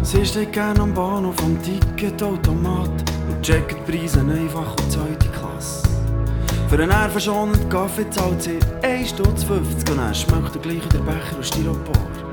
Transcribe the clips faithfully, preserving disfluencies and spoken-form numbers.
Sie steht gerne am Bahnhof am Ticketautomat und checkt die Preise einfach auf zweite Klasse. Für einen nervenschonenden Kaffee zahlt sie ein Stutz fünfzig und dann schmeckt der gleiche der Becher aus Styropor.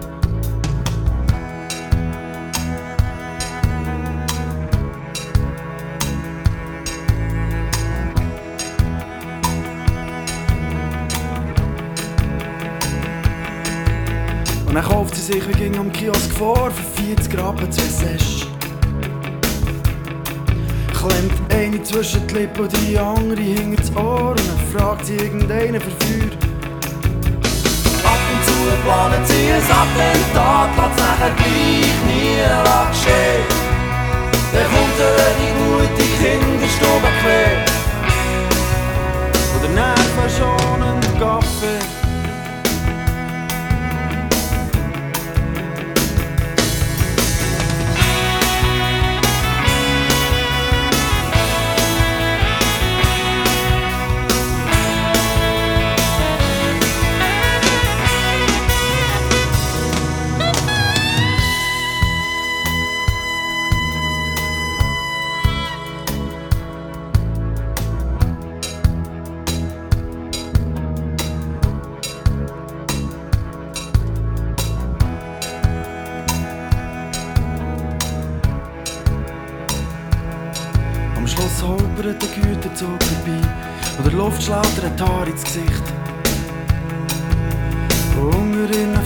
Und dann kauft sie sich wie ging am Kiosk vor für vierzig Rappen zwei Sesh. Klemmt eine zwischen die Lippen und die andere hinter das Ohr und dann fragt sie irgendeinen für Feuer. Ab und zu planen sie ein Attentat, lässt nachher gleich nie geschehen. Dann kommt die gute Kinderstube quer. Oder nervenschonend Kaffee. Am Schluss holpert der Güterzug vorbei und der Luftschlauder hat Haar ins Gesicht. Und unter ihren